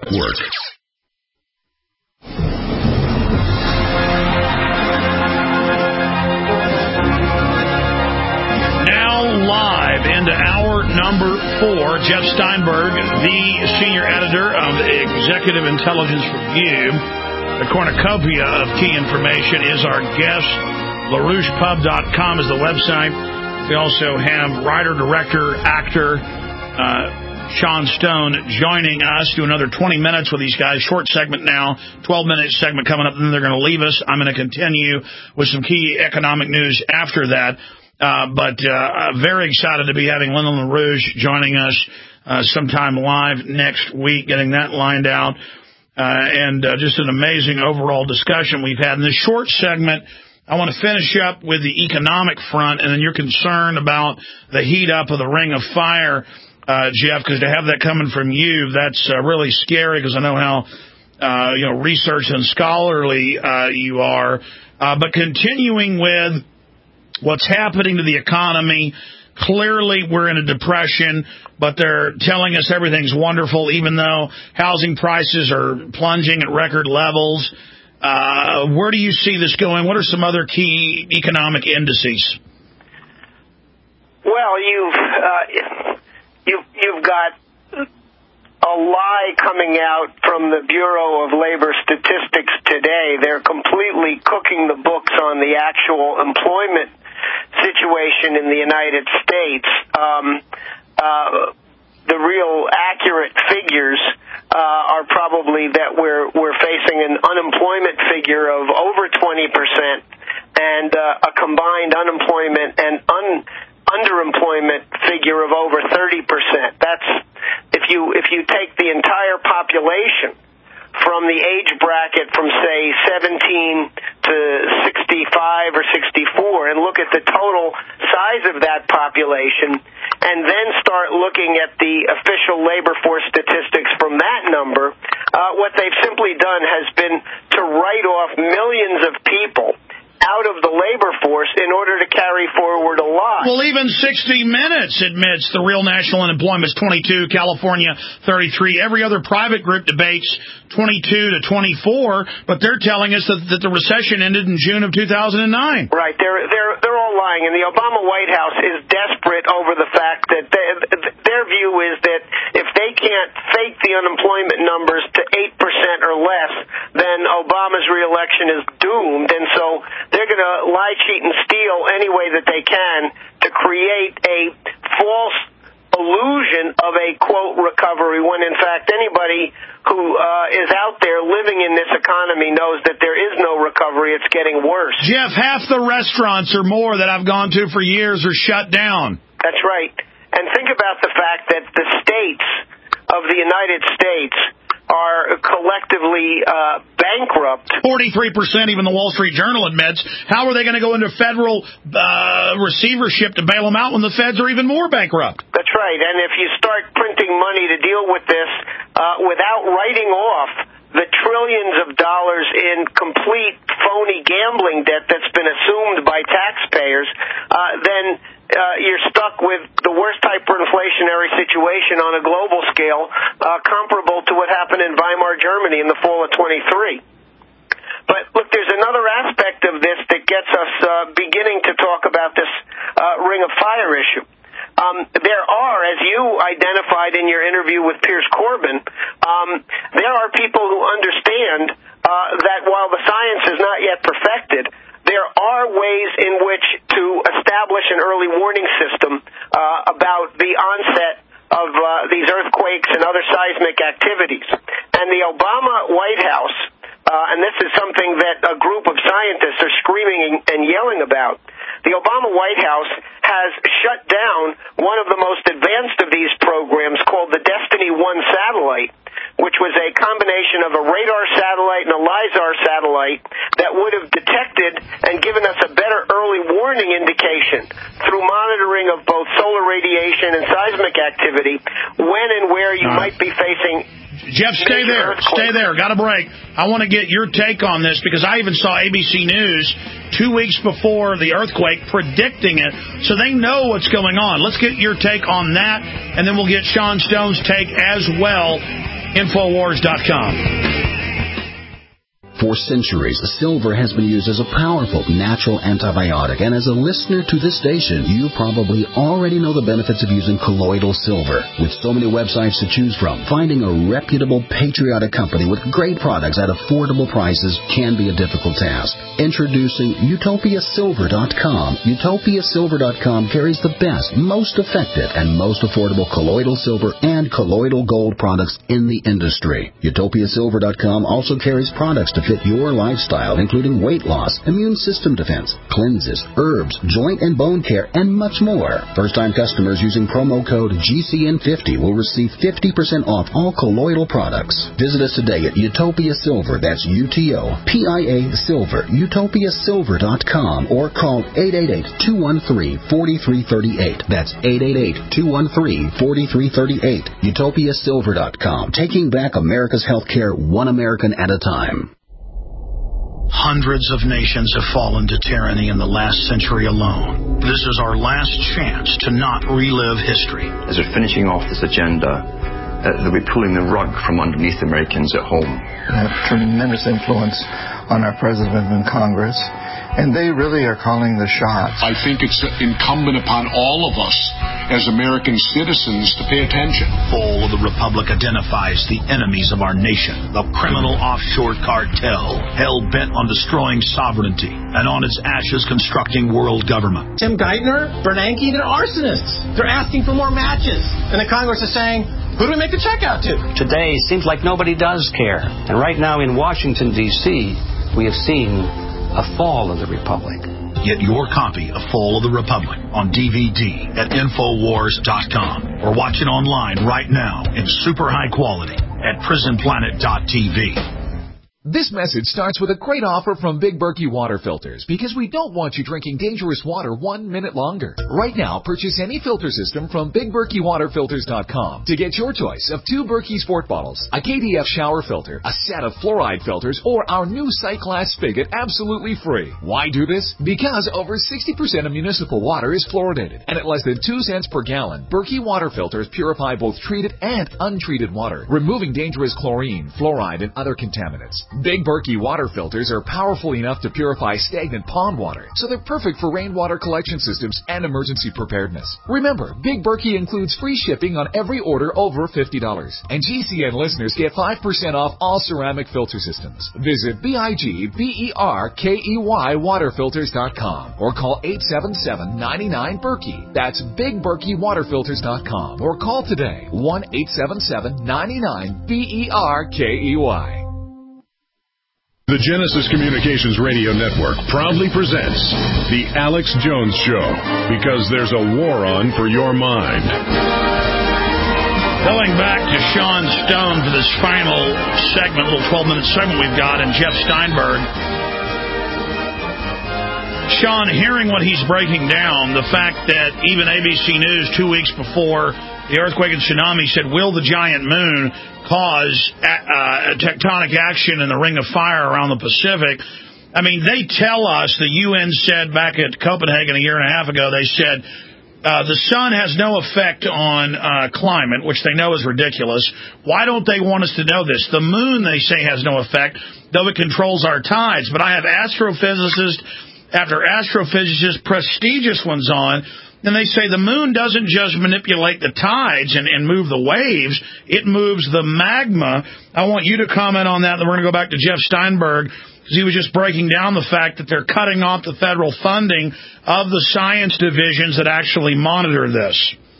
Network. Live into hour number 4, Jeff Steinberg, the senior editor of Executive Intelligence Review. The cornucopia of key information is our guest. LaRouchePub.com is the website. We also have writer, director, actor Sean Stone joining us. Do another 20 minutes with these guys. Short segment now, 12-minute segment coming up, and then they're going to leave us. I'm going to continue with some key economic news after that. But very excited to be having Lyndon LaRouche joining us sometime live next week, getting that lined out. And just an amazing overall discussion we've had. In this short segment, I want to finish up with the economic front, and then you're concerned about the heat up of the Ring of Fire, Jeff, because to have that coming from you, that's really scary because I know how research and scholarly you are. But continuing with what's happening to the economy, clearly we're in a depression, but they're telling us everything's wonderful, even though housing prices are plunging at record levels. Where do you see this going? What are some other key economic indices? Well, you've got a lie coming out from the Bureau of Labor Statistics today. They're completely cooking the books on the actual employment situation in the United States. The real accurate figures are probably that we're facing an unemployment figure of over 20% and a combined unemployment and underemployment figure of over 30%. That's if you take the entire population from the age bracket from, say, 17 to 65 or 64 and look at the total size of that population and then start looking at the official labor force statistics from that number, what they've simply done has been to write off millions of people out of the labor force in order to carry forward a lie. Well, even 60 Minutes admits the real national unemployment is 22, California 33. Every other private group debates 22 to 24, but they're telling us that the recession ended in June of 2009. Right. They're all lying, and the Obama White House is desperate over the fact that their view is that if they can't fake the unemployment numbers to 8% or less, then Obama's reelection is doomed, and so they're going to lie, cheat, and steal any way that they can to create a false illusion of a, quote, recovery, when in fact anybody who is out there living in this economy knows that there is no recovery. It's getting worse. Jeff, half the restaurants or more that I've gone to for years are shut down. That's right. And think about the fact that the states of the United States are collectively bankrupt. 43%, even the Wall Street Journal admits. How are they going to go into federal receivership to bail them out when the feds are even more bankrupt? That's right. And if you start printing money to deal with this without writing off the trillions of dollars in complete phony gambling debt that's been assumed by taxpayers, then you're stuck with the worst hyperinflationary situation on a global scale, comparable to what happened in Weimar Germany in the fall of 23. But look, there's another aspect of this that gets us beginning to talk about this Ring of Fire issue. There are, as you identified in your interview with Piers Corbin, there are people who understand that while the science is not yet perfected, there are ways in which to establish an early warning system about the onset of these earthquakes and other seismic activities. And the Obama White House, and this is something that a group of scientists are screaming and yelling about, the Obama White House has shut down one of the most advanced of these programs called the Destiny 1 satellite, which was a combination of a radar satellite and a LISAR satellite that would have detected and given us a better early warning indication through monitoring of both solar radiation and seismic activity when and where you might be facing. Jeff, stay there. Stay there. Got a break. I want to get your take on this because I even saw ABC News 2 weeks before the earthquake predicting it, so they know what's going on. Let's get your take on that, and then we'll get Sean Stone's take as well. Infowars.com. For centuries, silver has been used as a powerful natural antibiotic, and as a listener to this station, you probably already know the benefits of using colloidal silver. With so many websites to choose from, finding a reputable, patriotic company with great products at affordable prices can be a difficult task. Introducing UtopiaSilver.com. UtopiaSilver.com carries the best, most effective, and most affordable colloidal silver and colloidal gold products in the industry. UtopiaSilver.com also carries products to fit your lifestyle, including weight loss, immune system defense, cleanses, herbs, joint and bone care, and much more. First-time customers using promo code GCN50 will receive 50% off all colloidal products. Visit us today at Utopia Silver, that's UTOPIA Silver, UtopiaSilver.com, or call 888-213-4338. That's 888-213-4338. UtopiaSilver.com, taking back America's healthcare one American at a time. Hundreds of nations have fallen to tyranny in the last century alone. This is our last chance to not relive history. As we're finishing off this agenda, they'll be pulling the rug from underneath Americans at home. They have tremendous influence on our president and Congress, and they really are calling the shots. I think it's incumbent upon all of us as American citizens to pay attention. Fall of the Republic identifies the enemies of our nation, the criminal offshore cartel, hell-bent on destroying sovereignty, and on its ashes constructing world government. Tim Geithner, Bernanke, they're arsonists. They're asking for more matches. And the Congress is saying, who do we make the check out to? Today seems like nobody does care. And right now in Washington, D.C., we have seen a fall of the Republic. Get your copy of Fall of the Republic on DVD at Infowars.com or watch it online right now in super high quality at PrisonPlanet.tv. This message starts with a great offer from Big Berkey Water Filters, because we don't want you drinking dangerous water 1 minute longer. Right now, purchase any filter system from BigBerkeyWaterFilters.com to get your choice of 2 Berkey Sport bottles, a KDF shower filter, a set of fluoride filters, or our new Cyclass spigot absolutely free. Why do this? Because over 60% of municipal water is fluoridated, and at less than 2 cents per gallon, Berkey Water Filters purify both treated and untreated water, removing dangerous chlorine, fluoride, and other contaminants. Big Berkey water filters are powerful enough to purify stagnant pond water, so they're perfect for rainwater collection systems and emergency preparedness. Remember, Big Berkey includes free shipping on every order over $50. And GCN listeners get 5% off all ceramic filter systems. Visit BigBerkeyWaterFilters.com or call 877-99-BERKEY. That's BigBerkeyWaterFilters.com or call today 1-877-99-BERKEY. The Genesis Communications Radio Network proudly presents The Alex Jones Show, because there's a war on for your mind. Going back to Sean Stone for this final segment, little 12-minute segment we've got, and Jeff Steinberg. Sean, hearing what he's breaking down, the fact that even ABC News 2 weeks before the earthquake and tsunami said, will the giant moon cause tectonic action in the Ring of Fire around the Pacific? I mean, they tell us, the UN said back at Copenhagen a year and a half ago, they said the sun has no effect on climate, which they know is ridiculous. Why don't they want us to know this? The moon, they say, has no effect, though it controls our tides. But I have astrophysicist after astrophysicist, prestigious ones on, and they say the moon doesn't just manipulate the tides and move the waves, it moves the magma. I want you to comment on that, and then we're going to go back to Jeff Steinberg, because he was just breaking down the fact that they're cutting off the federal funding of the science divisions that actually monitor this.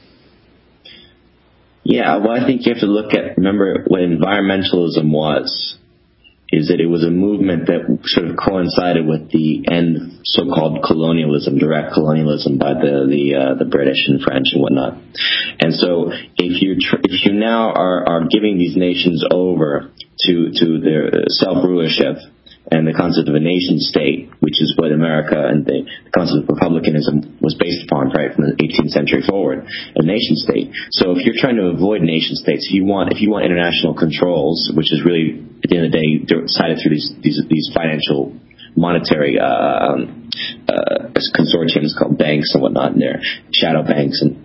Yeah, well, I think you have to remember what environmentalism was, is that it was a movement that sort of coincided with the end of so-called colonialism, direct colonialism by the British and French and whatnot. And so if you now are giving these nations over to their self-rulership and the concept of a nation state, which is what America and the concept of republicanism was based upon, right, from the 18th century forward, a nation state. So if you're trying to avoid nation states, if you want international controls, which is really at the end of the day decided through these financial monetary consortiums called banks and whatnot, and their shadow banks, and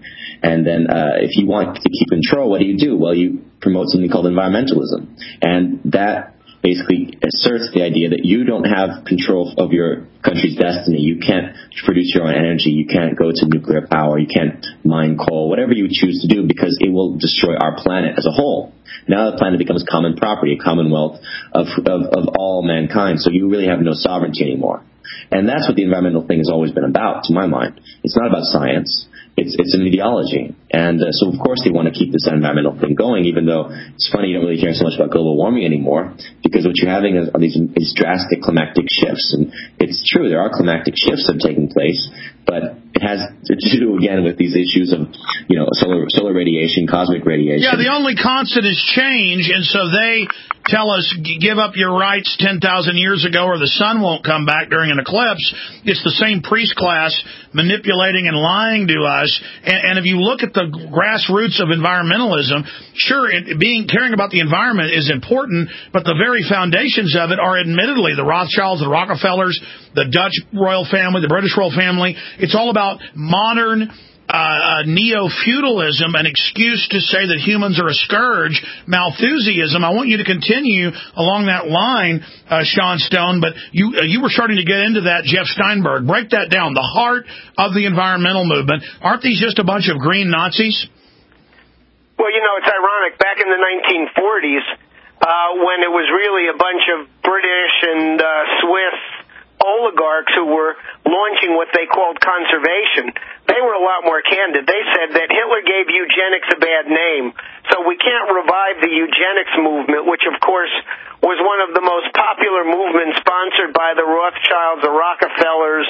And then if you want to keep control, what do? Well, you promote something called environmentalism. And that basically asserts the idea that you don't have control of your country's destiny. You can't produce your own energy. You can't go to nuclear power. You can't mine coal, whatever you choose to do, because it will destroy our planet as a whole. Now the planet becomes common property, a commonwealth of all mankind. So you really have no sovereignty anymore. And that's what the environmental thing has always been about, to my mind. It's not about science. It's an ideology. And so, of course, they want to keep this environmental thing going, even though it's funny you don't really hear so much about global warming anymore, because what you're having are these drastic climatic shifts. And it's true, there are climatic shifts that are taking place, but it has to do, again, with these issues of, solar radiation, cosmic radiation. Yeah, the only constant is change, and so they tell us, give up your rights 10,000 years ago or the sun won't come back during an eclipse. It's the same priest class manipulating and lying to us. And if you look at the grassroots of environmentalism, sure, caring about the environment is important, but the very foundations of it are admittedly the Rothschilds, the Rockefellers, the Dutch royal family, the British royal family. It's all about modern neo-feudalism, an excuse to say that humans are a scourge, Malthusianism. I want you to continue along that line, Sean Stone, but you were starting to get into that, Jeff Steinberg. Break that down, the heart of the environmental movement. Aren't these just a bunch of green Nazis? Well, it's ironic. Back in the 1940s, when it was really a bunch of British and Swiss oligarchs who were launching what they called conservation, they were a lot more candid. They said that Hitler gave eugenics a bad name, so we can't revive the eugenics movement, which, of course, was one of the most popular movements sponsored by the Rothschilds, the Rockefellers,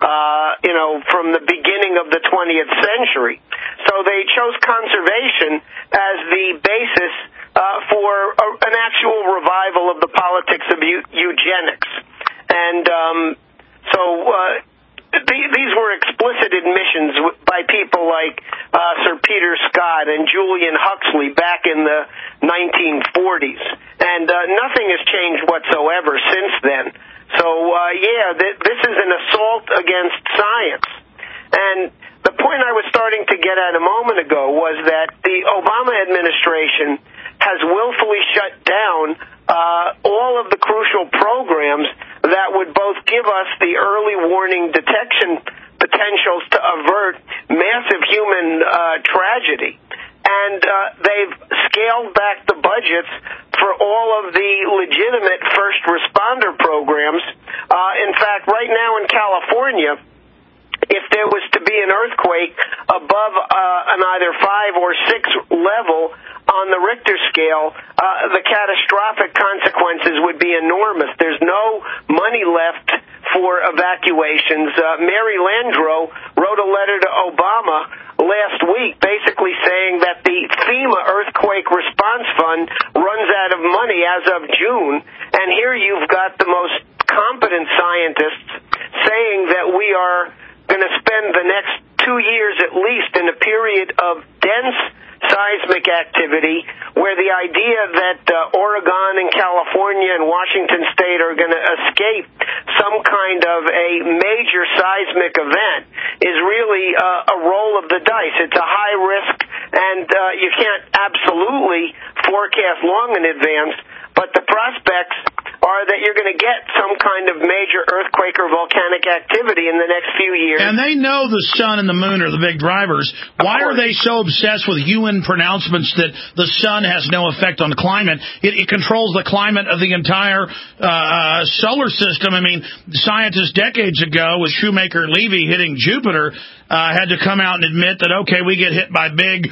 from the beginning of the 20th century. So they chose conservation as the basis for an actual revival of the politics of eugenics. And these were explicit admissions by people like Sir Peter Scott and Julian Huxley back in the 1940s. And nothing has changed whatsoever since then. So, this is an assault against science. And the point I was starting to get at a moment ago was that the Obama administration has willfully shut down all of the crucial programs that would both give us the early warning detection potentials to avert massive human tragedy. And they've scaled back the budgets for all of the legitimate first responder programs. In fact, right now in California, if there was to be an earthquake above an either 5 or 6 level on the Richter scale, the catastrophic consequences would be enormous. There's no money left for evacuations. Mary Landrieu wrote a letter to Obama last week basically saying that the FEMA Earthquake Response Fund runs out of money as of June, and here you've got the most competent scientists saying that we are going to spend the next 2 years at least in a period of dense seismic activity where the idea that Oregon and California and Washington State are going to escape some kind of a major seismic event is really a roll of the dice. It's a high risk, and you can't absolutely forecast long in advance, but the prospects are that you're going to get some kind of major earthquake or volcanic activity in the next few years. And they know the sun and the moon are the big drivers. Why are they so obsessed with UN pronouncements that the sun has no effect on the climate? It controls the climate of the entire solar system. I mean, scientists decades ago with Shoemaker-Levy hitting Jupiter had to come out and admit that, okay, we get hit by big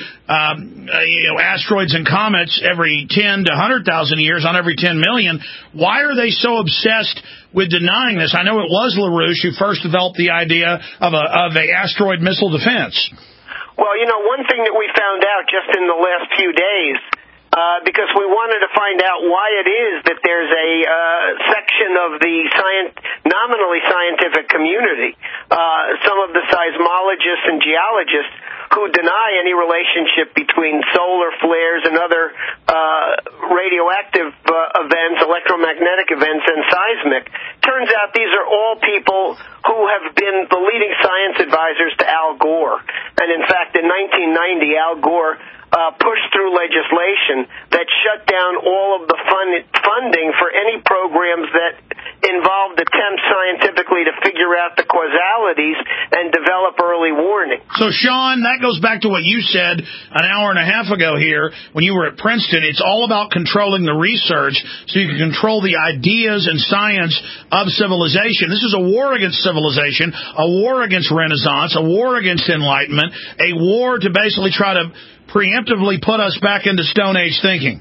asteroids and comets every 10 to 100,000 years on every 10 million. Why are they so obsessed with denying this? I know it was LaRouche who first developed the idea of a asteroid missile defense. Well, one thing that we found out just in the last few days, because we wanted to find out why it is that there's a section of the nominally scientific community, some of the seismologists and geologists who deny any relationship between solar flares and other radioactive events, electromagnetic events and seismic. Turns out these are all people who have been the leading science advisors to Al Gore. And in fact, in 1990, Al Gore pushed through legislation that shut down all of the funding for any programs that involved attempts scientifically to figure out the causalities and develop early warning. So, Sean, that goes back to what you said an hour and a half ago here when you were at Princeton. It's all about controlling the research so you can control the ideas and science of civilization. This is a war against civilization, a war against Renaissance, a war against Enlightenment, a war to basically try to preemptively put us back into Stone Age thinking.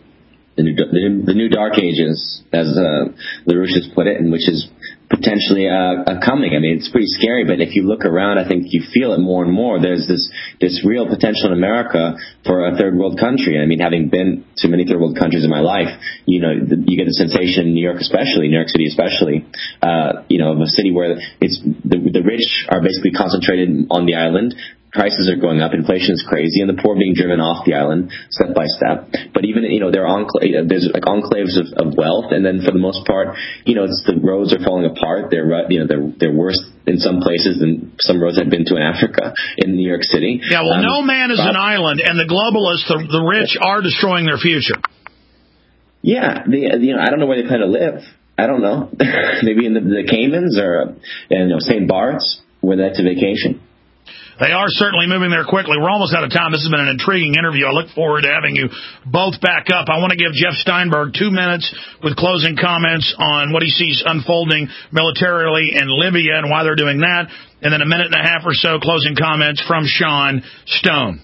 The new Dark Ages, as LaRouche has put it, and which is potentially coming. I mean, it's pretty scary, but if you look around, I think you feel it more and more. There's this real potential in America for a third world country. I mean, having been to many third world countries in my life, you get the sensation in New York City especially, of a city where it's the rich are basically concentrated on the island. Prices are going up, inflation is crazy, and the poor being driven off the island step by step. But even there's like enclaves of wealth, and then for the most part, the roads are falling apart. They're worse in some places than some roads I've been to in Africa, in New York City. Yeah, well, no man is an island, and the globalists, the rich, are destroying their future. Yeah, I don't know where they plan to live. I don't know. Maybe in the Caymans or St. Bart's, where they like to vacation. They are certainly moving there quickly. We're almost out of time. This has been an intriguing interview. I look forward to having you both back up. I want to give Jeff Steinberg 2 minutes with closing comments on what he sees unfolding militarily in Libya and why they're doing that, and then a minute and a half or so closing comments from Sean Stone.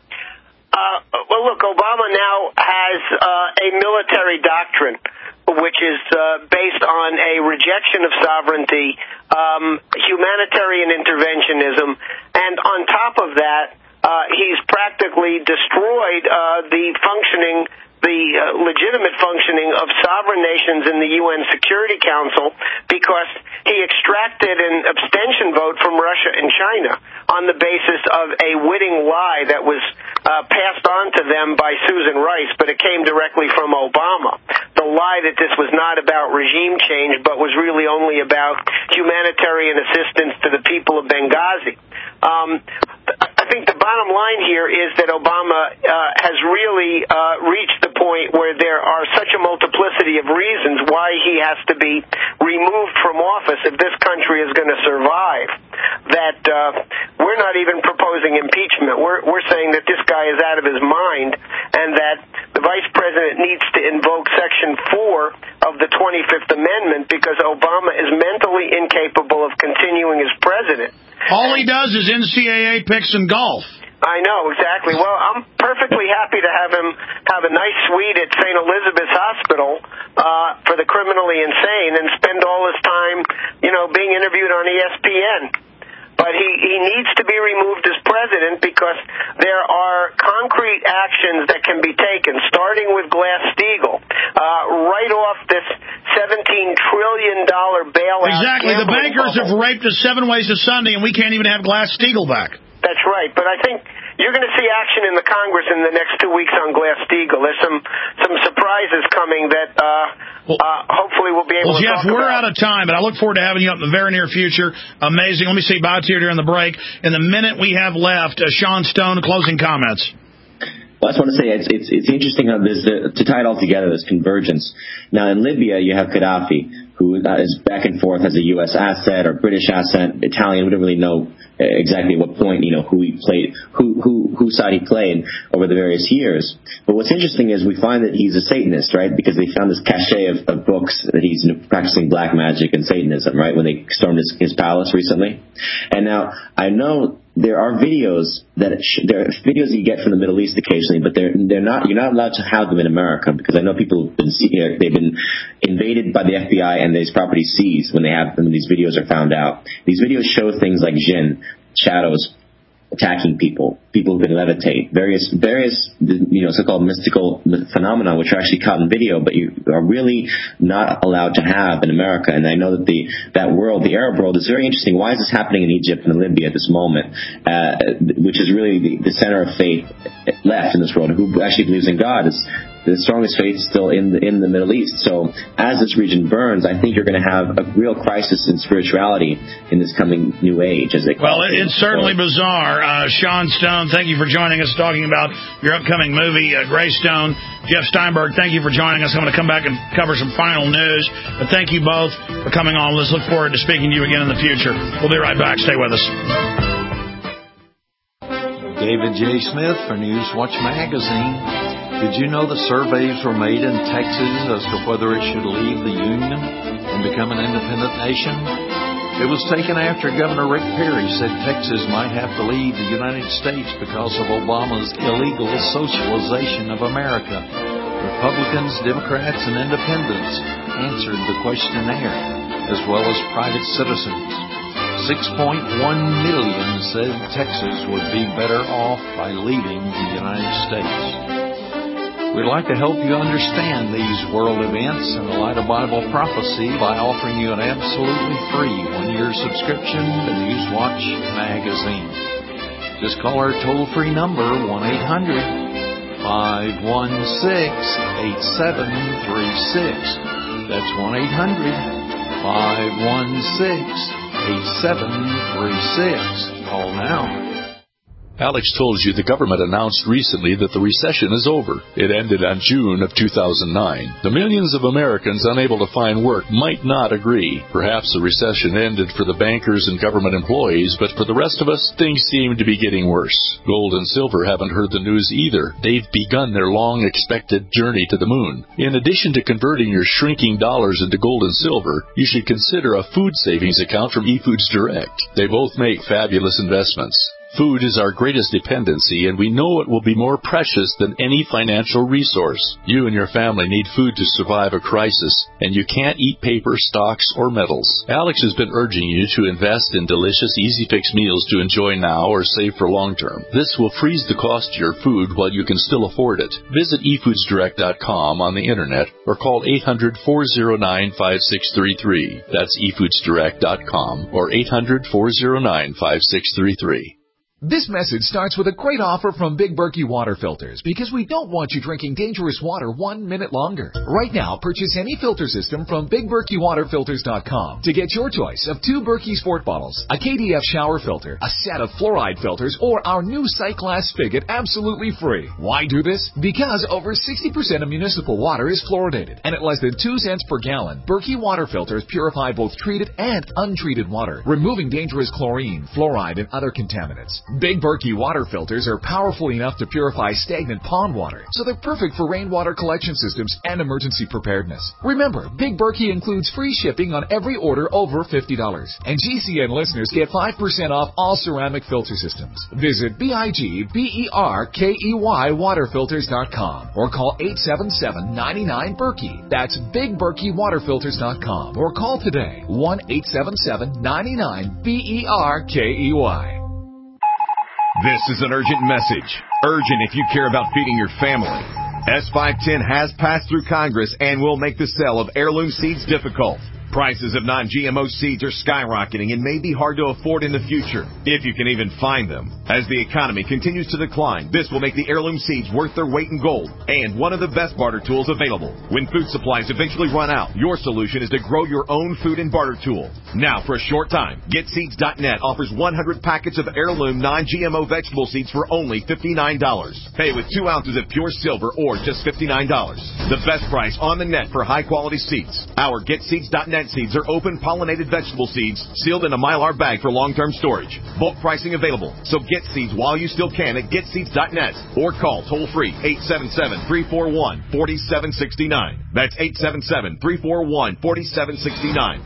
Well, look, Obama now has a military doctrine, which is based on a rejection of sovereignty, humanitarian interventionism, and on top of that, he's practically destroyed the legitimate functioning of sovereign nations in the UN Security Council because he extracted an abstention vote from Russia and China on the basis of a witting lie that was passed on to them by Susan Rice, but it came directly from Obama. The lie that this was not about regime change, but was really only about humanitarian assistance to the people of Benghazi. I think the bottom line here is that Obama has really reached the point where there are such a multiplicity of reasons why he has to be removed from office if this country is going to survive, that we're not even proposing impeachment. We're saying that this guy is out of his mind and that the vice president needs to invoke Section 4 of the 25th Amendment because Obama is mentally incapable of continuing as president. All he does is NCAA picks and golf. I know, exactly. Well, I'm perfectly happy to have him have a nice suite at St. Elizabeth's Hospital for the criminally insane and spend all his time, being interviewed on ESPN. But he needs to be removed as president because there are concrete actions that can be taken, starting with Glass-Steagall, right off this $17 trillion bailout. Exactly. The bankers have raped us 7 ways to Sunday, and we can't even have Glass-Steagall back. That's right. But I think you're going to see action in the Congress in the next 2 weeks on Glass-Steagall. There's some surprises coming that hopefully we'll be able to Jeff, talk about. we're out of time, but I look forward to having you up in the very near future. Amazing. Let me say bye to you during the break. In the minute we have left, Sean Stone, closing comments. Well, I just want to say it's interesting how to tie it all together, this convergence. Now, in Libya, you have Gaddafi, who is back and forth as a U.S. asset or British asset, Italian. We don't really know exactly at what point, who he played, whose side he played over the various years. But what's interesting is we find that he's a Satanist, right? Because they found this cachet of books that he's practicing black magic and Satanism, right? When they stormed his palace recently. And now I know there are videos that you get from the Middle East occasionally, but you're not allowed to have them in America because I know people have they've been invaded by the FBI and these properties seized when these videos are found out. These videos show things like jinn, shadows, attacking people who can levitate, various so-called mystical phenomena which are actually caught in video, but you are really not allowed to have in America. And I know that that world, the Arab world, is very interesting. Why is this happening in Egypt and Libya at this moment, which is really the center of faith left in this world? Who actually believes in God is the strongest faith still in the Middle East. So as this region burns, I think you're going to have a real crisis in spirituality in this coming new age, as they call it. Well, it's certainly bizarre. Sean Stone, thank you for joining us, talking about your upcoming movie, Greystone. Jeff Steinberg, thank you for joining us. I'm going to come back and cover some final news. But thank you both for coming on. Let's look forward to speaking to you again in the future. We'll be right back. Stay with us. David J. Smith for Newswatch Magazine. Did you know that surveys were made in Texas as to whether it should leave the Union and become an independent nation? It was taken after Governor Rick Perry said Texas might have to leave the United States because of Obama's illegal socialization of America. Republicans, Democrats, and Independents answered the questionnaire, as well as private citizens. 6.1 million said Texas would be better off by leaving the United States. We'd like to help you understand these world events in the light of Bible prophecy by offering you an absolutely free one-year subscription to Newswatch Magazine. Just call our toll-free number, 1-800-516-8736. That's 1-800-516-8736. Call now. Alex told you the government announced recently that the recession is over. It ended on June of 2009. The millions of Americans unable to find work might not agree. Perhaps the recession ended for the bankers and government employees, but for the rest of us, things seem to be getting worse. Gold and silver haven't heard the news either. They've begun their long-expected journey to the moon. In addition to converting your shrinking dollars into gold and silver, you should consider a food savings account from eFoods Direct. They both make fabulous investments. Food is our greatest dependency, and we know it will be more precious than any financial resource. You and your family need food to survive a crisis, and you can't eat paper, stocks, or metals. Alex has been urging you to invest in delicious, easy-fix meals to enjoy now or save for long-term. This will freeze the cost of your food while you can still afford it. Visit eFoodsDirect.com on the Internet or call 800-409-5633. That's eFoodsDirect.com or 800-409-5633. This message starts with a great offer from Big Berkey Water Filters, because we don't want you drinking dangerous water 1 minute longer. Right now, purchase any filter system from BigBerkeyWaterFilters.com to get your choice of 2 Berkey Sport bottles, a KDF shower filter, a set of fluoride filters, or our new sight glass spigot absolutely free. Why do this? Because over 60% of municipal water is fluoridated, and at less than 2 cents per gallon, Berkey Water Filters purify both treated and untreated water, removing dangerous chlorine, fluoride, and other contaminants. Big Berkey water filters are powerful enough to purify stagnant pond water, so they're perfect for rainwater collection systems and emergency preparedness. Remember, Big Berkey includes free shipping on every order over $50, and GCN listeners get 5% off all ceramic filter systems. Visit BigBerkeyWaterFilters.com or call 877-99-BERKEY. That's BigBerkeyWaterFilters.com or call today, 1-877-99-BERKEY. This is an urgent message. Urgent if you care about feeding your family. S510 has passed through Congress and will make the sale of heirloom seeds difficult. Prices of non-GMO seeds are skyrocketing and may be hard to afford in the future, if you can even find them. As the economy continues to decline, this will make the heirloom seeds worth their weight in gold and one of the best barter tools available. When food supplies eventually run out, your solution is to grow your own food and barter tool. Now, for a short time, GetSeeds.net offers 100 packets of heirloom non-GMO vegetable seeds for only $59. Pay with 2 ounces of pure silver or just $59. The best price on the net for high-quality seeds. Our GetSeeds.net seeds are open pollinated vegetable seeds sealed in a Mylar bag for long-term storage. Bulk pricing available, so get seeds while you still can at getseeds.net or call toll-free 877-341-4769. That's 877-341-4769.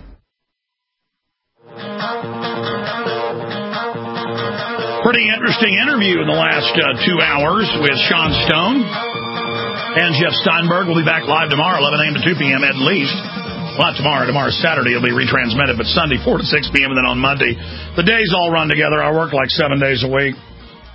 Pretty interesting interview in the last 2 hours with Sean Stone and Jeff Steinberg. We'll be back live tomorrow, 11 a.m. to 2 p.m. at least. Well, not tomorrow. Tomorrow's Saturday. It'll be retransmitted, but Sunday, 4 to 6 p.m., and then on Monday. The days all run together. I work like 7 days a week.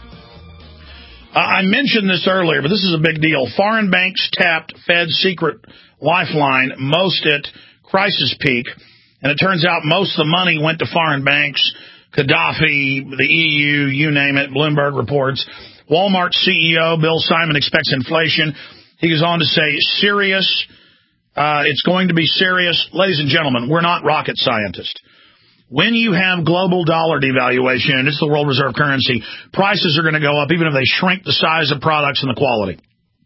I mentioned this earlier, but this is a big deal. Foreign banks tapped Fed's secret lifeline, most at crisis peak, and it turns out most of the money went to foreign banks, Gaddafi, the EU, you name it, Bloomberg reports. Walmart CEO Bill Simon expects inflation He goes on to say, serious. It's going to be serious. Ladies and gentlemen, we're not rocket scientists. When you have global dollar devaluation, and it's the world reserve currency, prices are going to go up even if they shrink the size of products and the quality.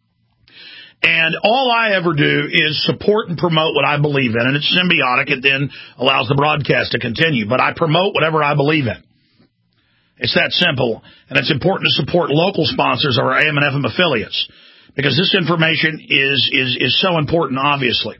And all I ever do is support and promote what I believe in, and it's symbiotic. It then allows the broadcast to continue. But I promote whatever I believe in. It's that simple. And it's important to support local sponsors of our AM and FM affiliates, because this information is so important, obviously.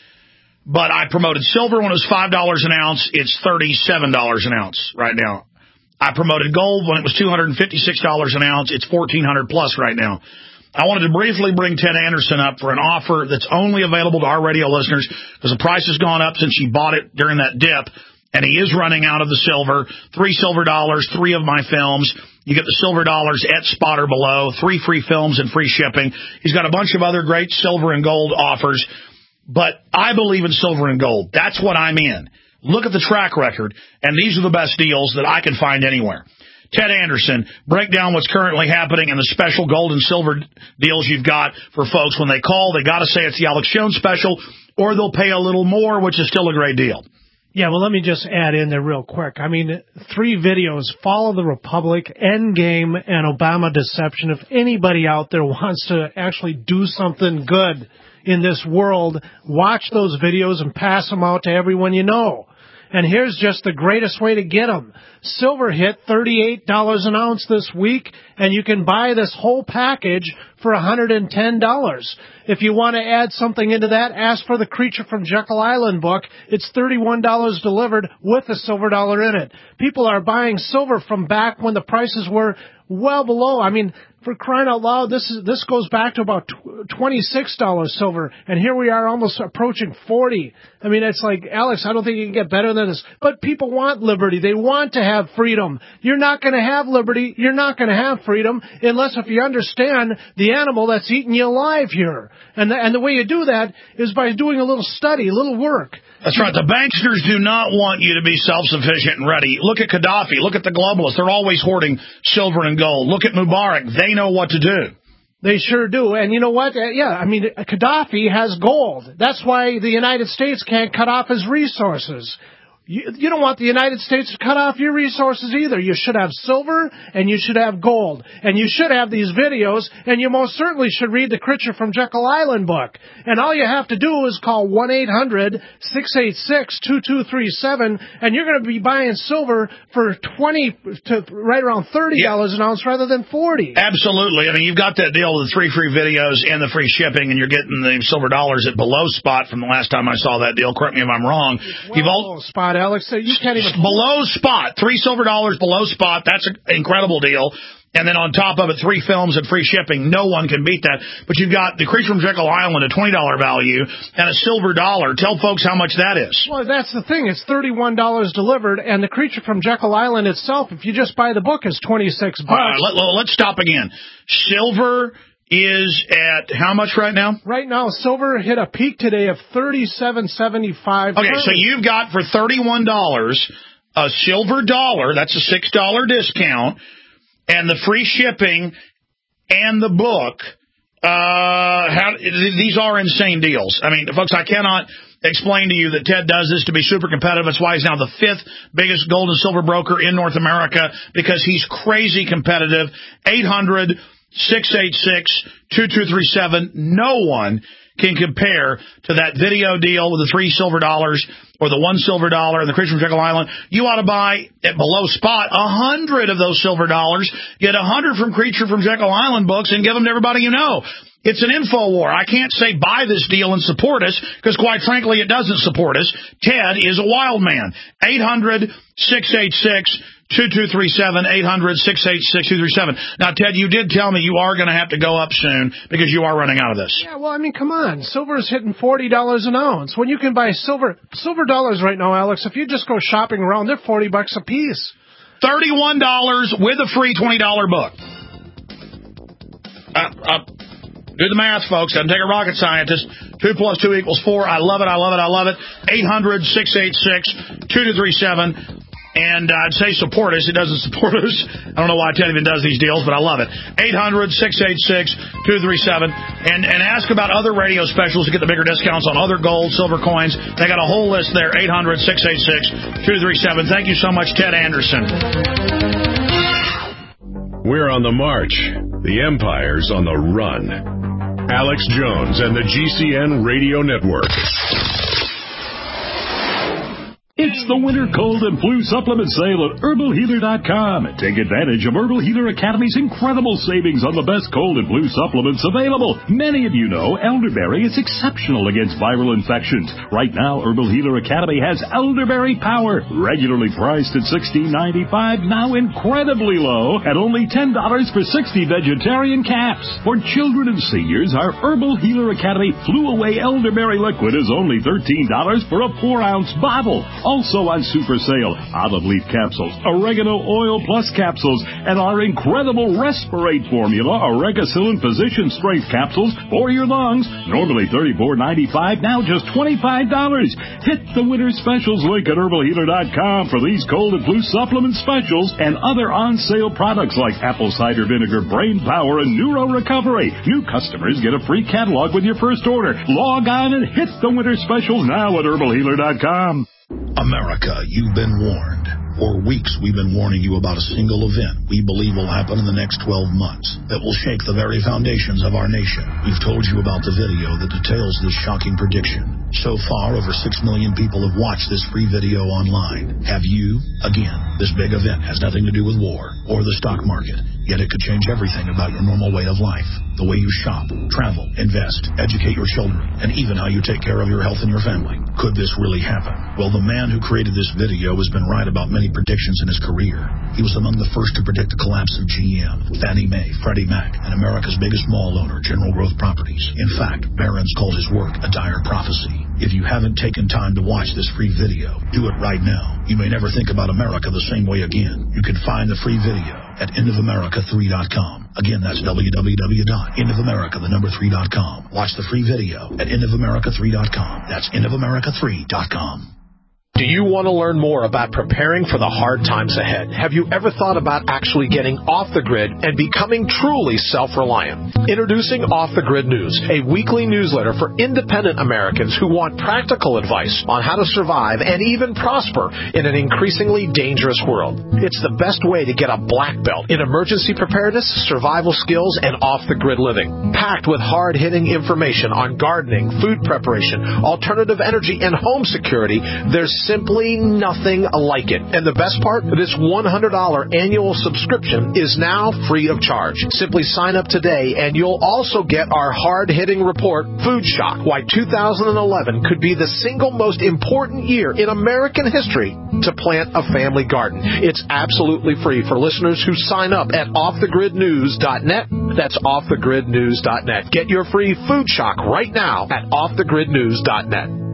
But I promoted silver when it was $5 an ounce. It's $37 an ounce right now. I promoted gold when it was $256 an ounce. It's $1,400 plus right now. I wanted to briefly bring Ted Anderson up for an offer that's only available to our radio listeners, because the price has gone up since he bought it during that dip, and he is running out of the silver. $3 silver, 3 of my films. You get the silver dollars at spot or below, 3 free films and free shipping. He's got a bunch of other great silver and gold offers, but I believe in silver and gold. That's what I'm in. Look at the track record, and these are the best deals that I can find anywhere. Ted Anderson, break down what's currently happening and the special gold and silver deals you've got for folks. When they call, they got to say it's the Alex Jones special, or they'll pay a little more, which is still a great deal. Yeah, well, let me just add in there real quick. I mean, 3 videos, Fall of the Republic, Endgame, and Obama Deception. If anybody out there wants to actually do something good in this world, watch those videos and pass them out to everyone you know. And here's just the greatest way to get them. Silver hit $38 an ounce this week, and you can buy this whole package for $110. If you want to add something into that, ask for the Creature from Jekyll Island book. It's $31 delivered with a silver dollar in it. People are buying silver from back when the prices were well below. I mean, for crying out loud, this goes back to about $26 silver, and here we are almost approaching $40. I mean, it's like, Alex, I don't think you can get better than this. But people want liberty. They want to have freedom. You're not going to have liberty. You're not going to have freedom unless if you understand the animal that's eating you alive here. And the way you do that is by doing a little study, a little work. That's right. The banksters do not want you to be self-sufficient and ready. Look at Gaddafi. Look at the globalists. They're always hoarding silver and gold. Look at Mubarak. They know what to do. They sure do. And you know what? Yeah, I mean, Gaddafi has gold. That's why the United States can't cut off his resources. You don't want the United States to cut off your resources either. You should have silver, and you should have gold. And you should have these videos, and you most certainly should read the Creature from Jekyll Island book. And all you have to do is call 1-800-686-2237, and you're going to be buying silver for $20 to right around $30 an ounce rather than $40. Absolutely. I mean, you've got that deal with the 3 free videos and the free shipping, and you're getting the silver dollars at below spot from the last time I saw that deal. Correct me if I'm wrong. Below spot, Alex, so you can't even... Below spot. $3 silver below spot. That's an incredible deal. And then on top of it, 3 films and free shipping. No one can beat that. But you've got the Creature from Jekyll Island, a $20 value, and a silver dollar. Tell folks how much that is. Well, that's the thing. It's $31 delivered, and the Creature from Jekyll Island itself, if you just buy the book, is $26. All right, let's stop again. Silver is at how much right now? Right now, silver hit a peak today of $37.75. Okay, so you've got for $31 a silver dollar. That's a $6 discount, and the free shipping and the book. These are insane deals. I mean, folks, I cannot explain to you that Ted does this to be super competitive. That's why he's now the 5th biggest gold and silver broker in North America, because he's crazy competitive. 800-686-2237. No one can compare to that video deal with the $3 silver or the $1 silver and the Creature from Jekyll Island. You ought to buy at below spot 100 of those silver dollars, get 100 from Creature from Jekyll Island books, and give them to everybody you know. It's an info war. I can't say buy this deal and support us, because quite frankly, it doesn't support us. Ted is a wild man. 800-686-2237, 800-686-2237. Now, Ted, you did tell me you are going to have to go up soon because you are running out of this. Yeah, well, I mean, come on. Silver is hitting $40 an ounce. When you can buy silver dollars right now, Alex, if you just go shopping around, they're $40 a piece. $31 with a free $20 book. Do the math, folks. Doesn't take a rocket scientist. 2 + 2 = 4. I love it. I love it. I love it. 800-686-2237. And I'd say support us. It doesn't support us. I don't know why Ted even does these deals, but I love it. 800-686-237. And ask about other radio specials to get the bigger discounts on other gold, silver coins. They got a whole list there. 800-686-237. Thank you so much, Ted Anderson. We're on the march. The empire's on the run. Alex Jones and the GCN Radio Network. It's the winter cold and flu supplement sale at HerbalHealer.com. Take advantage of Herbal Healer Academy's incredible savings on the best cold and flu supplements available. Many of you know elderberry is exceptional against viral infections. Right now, Herbal Healer Academy has Elderberry Power, regularly priced at $16.95, now incredibly low at only $10 for 60 vegetarian caps. For children and seniors, our Herbal Healer Academy Flu Away Elderberry Liquid is only $13 for a 4-ounce bottle. Also on super sale, olive leaf capsules, oregano oil plus capsules, and our incredible Respirate formula, Oregacillin Physician Strength capsules for your lungs. Normally $34.95, now just $25. Hit the winter specials link at HerbalHealer.com for these cold and flu supplement specials and other on-sale products like apple cider vinegar, brain power, and neuro recovery. New customers get a free catalog with your first order. Log on and hit the winter specials now at HerbalHealer.com. America, you've been warned. For weeks, we've been warning you about a single event we believe will happen in the next 12 months that will shake the very foundations of our nation. We've told you about the video that details this shocking prediction. So far, over 6 million people have watched this free video online. Have you? Again, this big event has nothing to do with war or the stock market, yet it could change everything about your normal way of life. The way you shop, travel, invest, educate your children, and even how you take care of your health and your family. Could this really happen? Well, the man who created this video has been right about many predictions in his career. He was among the first to predict the collapse of GM, Fannie Mae, Freddie Mac, and America's biggest mall owner, General Growth Properties. In fact, Barron's called his work a dire prophecy. If you haven't taken time to watch this free video, do it right now. You may never think about America the same way again. You can find the free video at endofamerica3.com. Again, that's www.endofamerica3.com. Watch the free video at endofamerica3.com. That's endofamerica3.com. Do you want to learn more about preparing for the hard times ahead? Have you ever thought about actually getting off the grid and becoming truly self-reliant? Introducing Off the Grid News, a weekly newsletter for independent Americans who want practical advice on how to survive and even prosper in an increasingly dangerous world. It's the best way to get a black belt in emergency preparedness, survival skills, and off-the-grid living. Packed with hard-hitting information on gardening, food preparation, alternative energy, and home security, there's simply nothing like it. And the best part, this $100 annual subscription is now free of charge. Simply sign up today and you'll also get our hard-hitting report, Food Shock, Why 2011 Could Be the Single Most Important Year in American History to Plant a Family Garden. It's absolutely free for listeners who sign up at offthegridnews.net. That's offthegridnews.net. Get your free Food Shock right now at offthegridnews.net.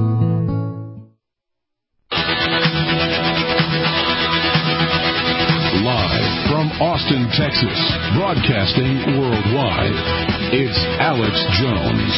Austin, Texas, broadcasting worldwide. It's Alex Jones.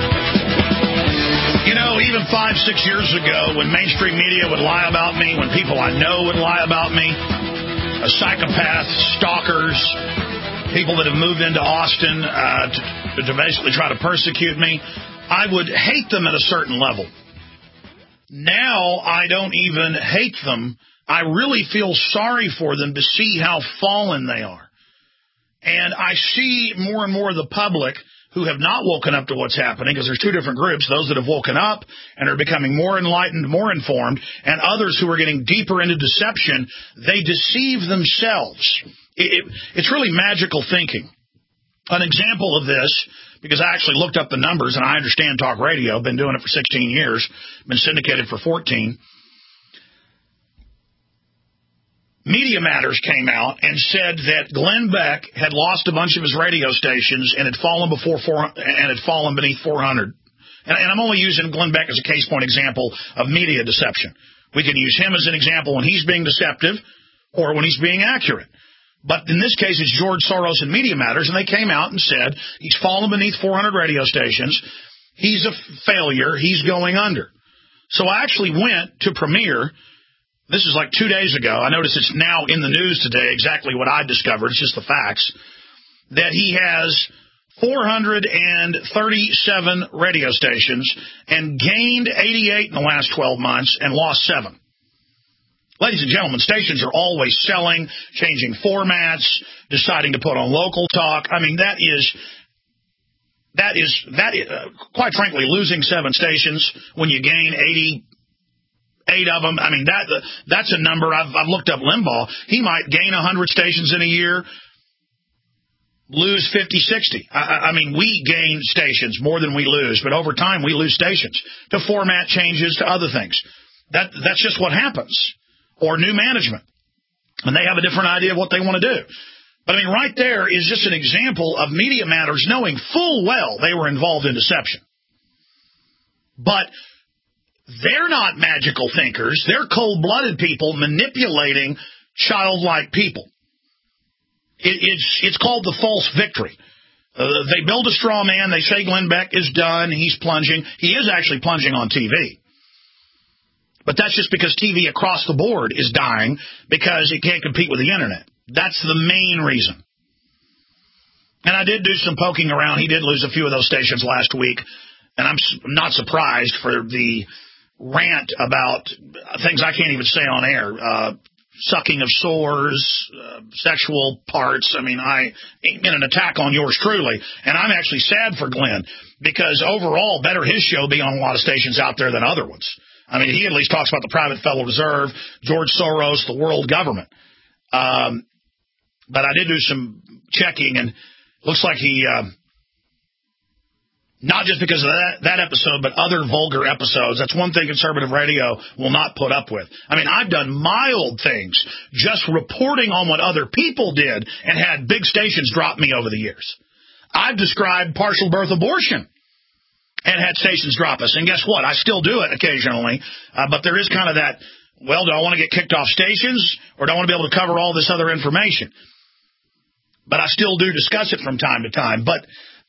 You know, even 5-6 years ago, when mainstream media would lie about me, when people I know would lie about me, psychopaths, stalkers, people that have moved into Austin to basically try to persecute me, I would hate them at a certain level. Now I don't even hate them. I really feel sorry for them to see how fallen they are. And I see more and more of the public who have not woken up to what's happening, because there's two different groups, those that have woken up and are becoming more enlightened, more informed, and others who are getting deeper into deception. They deceive themselves. It's really magical thinking. An example of this, because I actually looked up the numbers, and I understand talk radio, been doing it for 16 years, been syndicated for 14. Media Matters came out and said that Glenn Beck had lost a bunch of his radio stations and had fallen beneath 400. And I'm only using Glenn Beck as a case point example of media deception. We can use him as an example when he's being deceptive or when he's being accurate. But in this case, it's George Soros and Media Matters, and they came out and said he's fallen beneath 400 radio stations. He's a failure. He's going under. So I actually went to Premiere This is like 2 days ago. I notice it's now in the news today, exactly what I discovered. It's just the facts. That he has 437 radio stations and gained 88 in the last 12 months and lost 7. Ladies and gentlemen, stations are always selling, changing formats, deciding to put on local talk. I mean, that is quite frankly, losing 7 stations when you gain 88 of them. I mean, that's a number. I've looked up Limbaugh. He might gain 100 stations in a year, lose 50, 60. I mean, we gain stations more than we lose, but over time we lose stations to format changes, to other things. That's just what happens. Or new management, and they have a different idea of what they want to do. But I mean, right there is just an example of Media Matters knowing full well they were involved in deception. But they're not magical thinkers. They're cold-blooded people manipulating childlike people. It's called the false victory. They build a straw man. They say Glenn Beck is done. He's plunging. He is actually plunging on TV. But that's just because TV across the board is dying because it can't compete with the Internet. That's the main reason. And I did do some poking around. He did lose a few of those stations last week. And I'm not surprised for the rant about things I can't even say on air. Sucking of sores, sexual parts. I mean, in an attack on yours truly. And I'm actually sad for Glenn because overall, better his show be on a lot of stations out there than other ones. I mean, he at least talks about the private Federal Reserve, George Soros, the world government. But I did do some checking, and looks like he, not just because of that episode, but other vulgar episodes. That's one thing conservative radio will not put up with. I mean, I've done mild things, just reporting on what other people did, and had big stations drop me over the years. I've described partial birth abortion and had stations drop us. And guess what? I still do it occasionally, but there is kind of that, well, do I want to get kicked off stations, or do I want to be able to cover all this other information? But I still do discuss it from time to time. But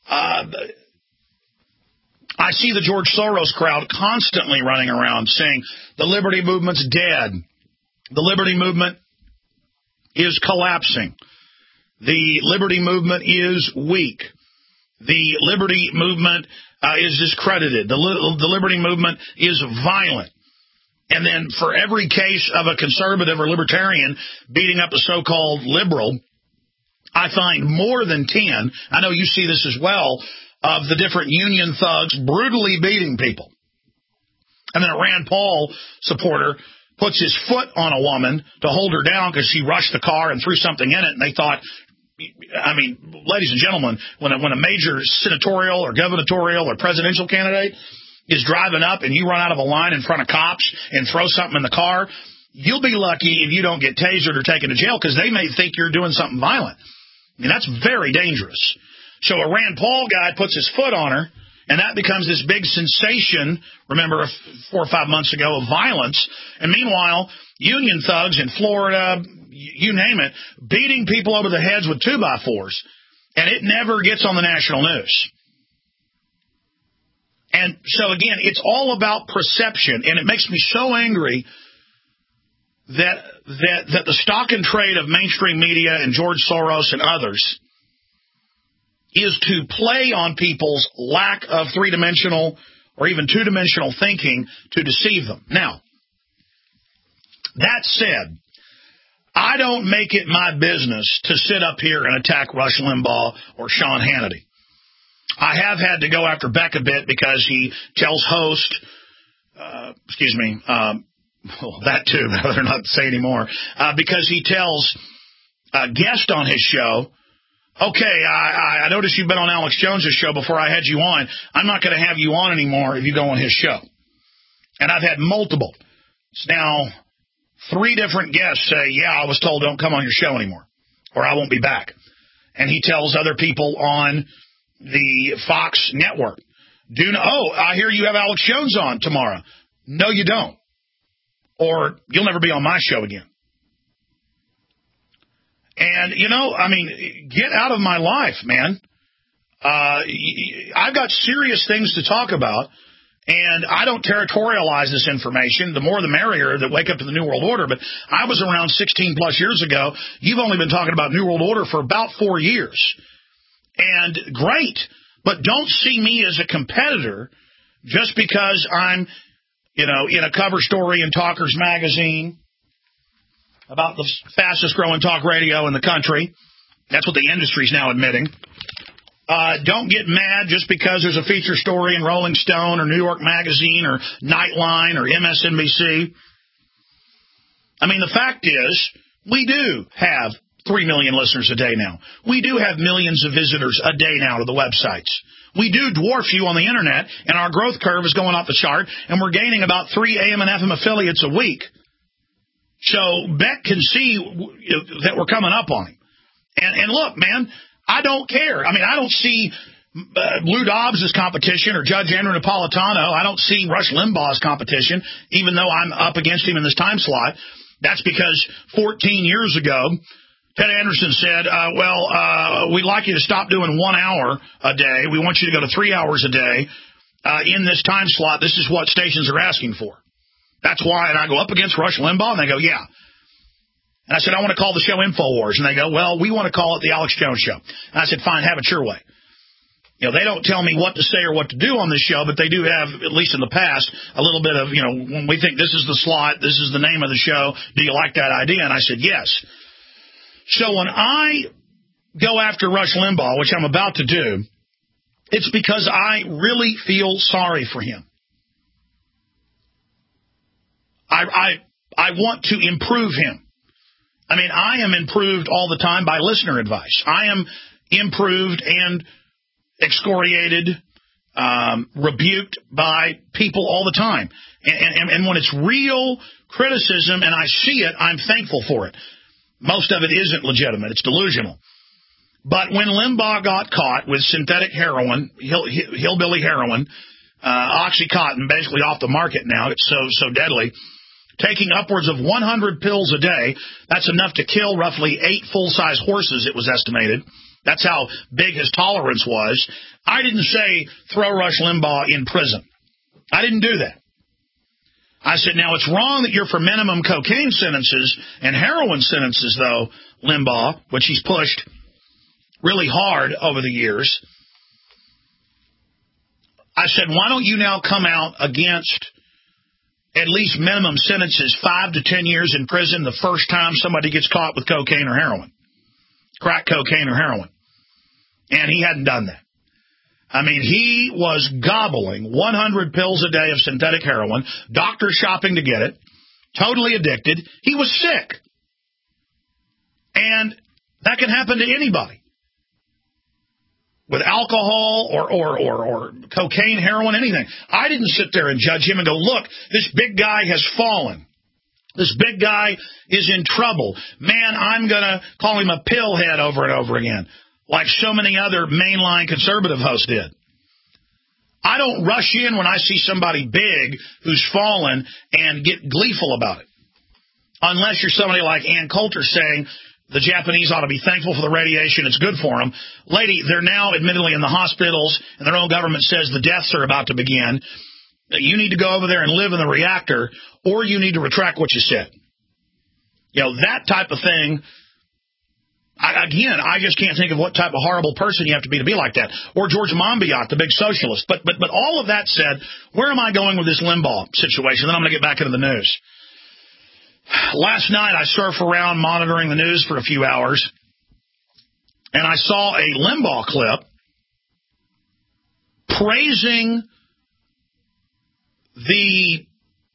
I see the George Soros crowd constantly running around saying the liberty movement's dead. The liberty movement is collapsing. The liberty movement is weak. The liberty movement is discredited. The liberty movement is violent. And then for every case of a conservative or libertarian beating up a so-called liberal, I find more than 10, I know you see this as well, of the different union thugs brutally beating people. And then a Rand Paul supporter puts his foot on a woman to hold her down because she rushed the car and threw something in it, and they thought, I mean, ladies and gentlemen, when a major senatorial or gubernatorial or presidential candidate is driving up and you run out of a line in front of cops and throw something in the car, you'll be lucky if you don't get tasered or taken to jail because they may think you're doing something violent. I mean, that's very dangerous. So a Rand Paul guy puts his foot on her, and that becomes this big sensation, remember, 4 or 5 months ago, of violence. And meanwhile, union thugs in Florida, you name it, beating people over the heads with 2x4s, and it never gets on the national news. And so, again, it's all about perception, and it makes me so angry that the stock and trade of mainstream media and George Soros and others is to play on people's lack of three-dimensional or even two-dimensional thinking to deceive them. Now, that said, I don't make it my business to sit up here and attack Rush Limbaugh or Sean Hannity. I have had to go after Beck a bit because he tells host, well, that too, but I'd rather not say anymore, because he tells a guest on his show, okay, I noticed you've been on Alex Jones' show before I had you on. I'm not going to have you on anymore if you go on his show. And I've had multiple. Now, 3 different guests say, yeah, I was told don't come on your show anymore, or I won't be back. And he tells other people on the Fox network, I hear you have Alex Jones on tomorrow. No, you don't. Or you'll never be on my show again. And, get out of my life, man. I've got serious things to talk about, And I don't territorialize this information. The more the merrier that wake up to the New World Order. But I was around 16 plus years ago. You've only been talking about New World Order for about 4 years. And great. But don't see me as a competitor just because I'm, in a cover story in Talkers Magazine about the fastest growing talk radio in the country. That's what the industry's now admitting. Don't get mad just because there's a feature story in Rolling Stone or New York Magazine or Nightline or MSNBC. I mean, the fact is, we do have 3 million listeners a day now. We do have millions of visitors a day now to the websites. We do dwarf you on the Internet, and our growth curve is going off the chart, and we're gaining about 3 AM and FM affiliates a week. So Beck can see that we're coming up on him. And look, man, I don't care. I mean, I don't see Lou Dobbs as competition or Judge Andrew Napolitano. I don't see Rush Limbaugh as competition, even though I'm up against him in this time slot. That's because 14 years ago, Ted Anderson said, we'd like you to stop doing 1 hour a day. We want you to go to 3 hours a day in this time slot. This is what stations are asking for. That's why, and I go up against Rush Limbaugh, and they go, yeah. And I said, I want to call the show InfoWars. And they go, well, we want to call it the Alex Jones Show. And I said, fine, have it your way. They don't tell me what to say or what to do on this show, but they do have, at least in the past, a little bit of, when we think this is the slot, this is the name of the show, do you like that idea? And I said, yes. So when I go after Rush Limbaugh, which I'm about to do, it's because I really feel sorry for him. I want to improve him. I mean, I am improved all the time by listener advice. I am improved and excoriated, rebuked by people all the time. And when it's real criticism and I see it, I'm thankful for it. Most of it isn't legitimate. It's delusional. But when Limbaugh got caught with synthetic heroin, hillbilly heroin, OxyContin, basically off the market now, it's so deadly, taking upwards of 100 pills a day, that's enough to kill roughly 8 full-size horses, it was estimated. That's how big his tolerance was. I didn't say throw Rush Limbaugh in prison. I didn't do that. I said, now it's wrong that you're for minimum cocaine sentences and heroin sentences, though, Limbaugh, which he's pushed really hard over the years. I said, why don't you now come out against at least minimum sentences, 5 to 10 years in prison the first time somebody gets caught with cocaine or heroin, crack cocaine or heroin. And he hadn't done that. I mean, he was gobbling 100 pills a day of synthetic heroin, doctor shopping to get it, totally addicted. He was sick. And that can happen to anybody. With alcohol or cocaine, heroin, anything. I didn't sit there and judge him and go, look, this big guy has fallen. This big guy is in trouble. Man, I'm going to call him a pillhead over and over again, like so many other mainline conservative hosts did. I don't rush in when I see somebody big who's fallen and get gleeful about it. Unless you're somebody like Ann Coulter saying, the Japanese ought to be thankful for the radiation. It's good for them. Lady, they're now admittedly in the hospitals, and their own government says the deaths are about to begin. You need to go over there and live in the reactor, or you need to retract what you said. That type of thing. I just can't think of what type of horrible person you have to be like that. Or George Monbiot, the big socialist. But all of that said, where am I going with this Limbaugh situation? Then I'm going to get back into the news. Last night, I surfed around monitoring the news for a few hours, and I saw a Limbaugh clip praising the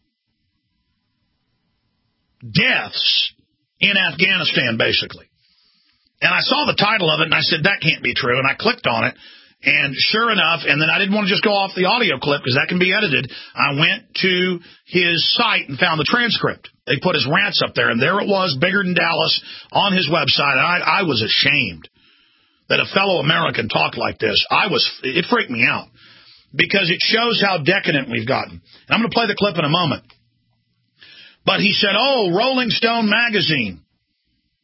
deaths in Afghanistan, basically. And I saw the title of it, and I said, that can't be true, and I clicked on it. And sure enough, and then I didn't want to just go off the audio clip because that can be edited. I went to his site and found the transcript. They put his rants up there, and there it was, bigger than Dallas, on his website. And I was ashamed that a fellow American talked like this. It freaked me out because it shows how decadent we've gotten. And I'm going to play the clip in a moment. But he said, Rolling Stone magazine.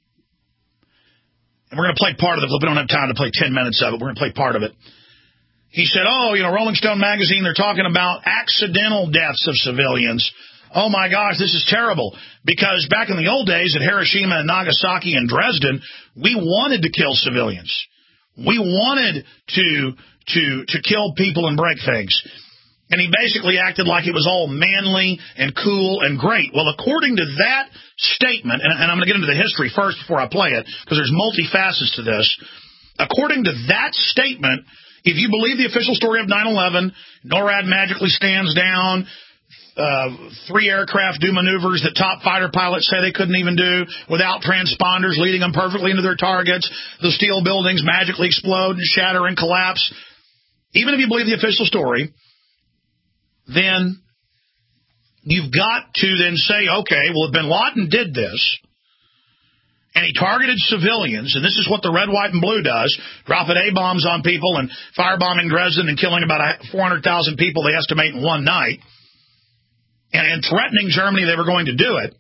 And we're going to play part of the clip. We don't have time to play 10 minutes of it. We're going to play part of it. He said, Rolling Stone magazine, they're talking about accidental deaths of civilians. Oh, my gosh, this is terrible. Because back in the old days at Hiroshima and Nagasaki and Dresden, we wanted to kill civilians. We wanted to kill people and break things. And he basically acted like it was all manly and cool and great. Well, according to that statement, and I'm going to get into the history first before I play it, because there's multifacets to this. According to that statement, if you believe the official story of 9/11, NORAD magically stands down, 3 aircraft do maneuvers that top fighter pilots say they couldn't even do without transponders, leading them perfectly into their targets. The steel buildings magically explode and shatter and collapse. Even if you believe the official story, then you've got to then say, okay, well, if bin Laden did this, and he targeted civilians, and this is what the red, white, and blue does, dropping A-bombs on people and firebombing Dresden and killing about 400,000 people, they estimate, in one night, and threatening Germany they were going to do it.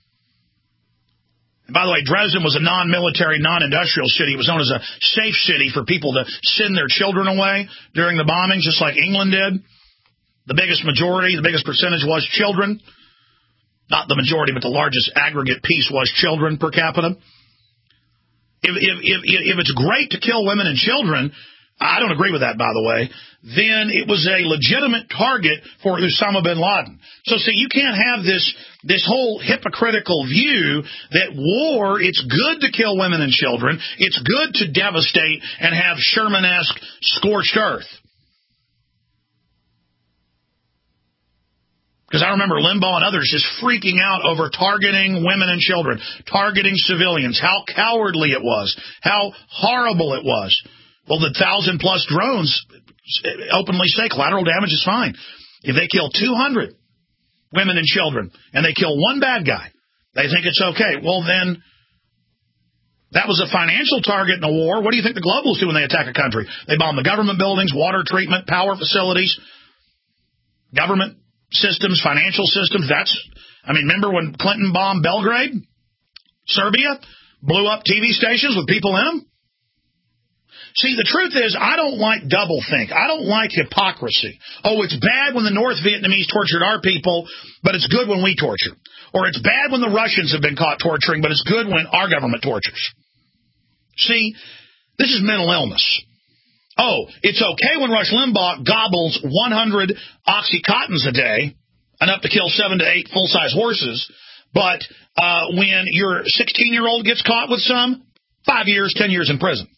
And by the way, Dresden was a non-military, non-industrial city. It was known as a safe city for people to send their children away during the bombings, just like England did. The biggest percentage was children. Not the majority, but the largest aggregate piece was children per capita. If it's great to kill women and children, I don't agree with that, by the way, then it was a legitimate target for Osama bin Laden. So, see, you can't have this whole hypocritical view that war, it's good to kill women and children, it's good to devastate and have Sherman-esque scorched earth. Because I remember Limbaugh and others just freaking out over targeting women and children, targeting civilians, how cowardly it was, how horrible it was. Well, the 1,000-plus drones openly say collateral damage is fine. If they kill 200 women and children and they kill one bad guy, they think it's okay. Well, then that was a financial target in a war. What do you think the globals do when they attack a country? They bomb the government buildings, water treatment, power facilities, government systems, financial systems. Remember when Clinton bombed Belgrade, Serbia, blew up TV stations with people in them? See, the truth is, I don't like doublethink. I don't like hypocrisy. Oh, it's bad when the North Vietnamese tortured our people, but it's good when we torture. Or it's bad when the Russians have been caught torturing, but it's good when our government tortures. See, this is mental illness. Oh, it's okay when Rush Limbaugh gobbles 100 Oxycontins a day, enough to kill 7 to 8 full-size horses, but when your 16-year-old gets caught with some, 5 years, 10 years in prison.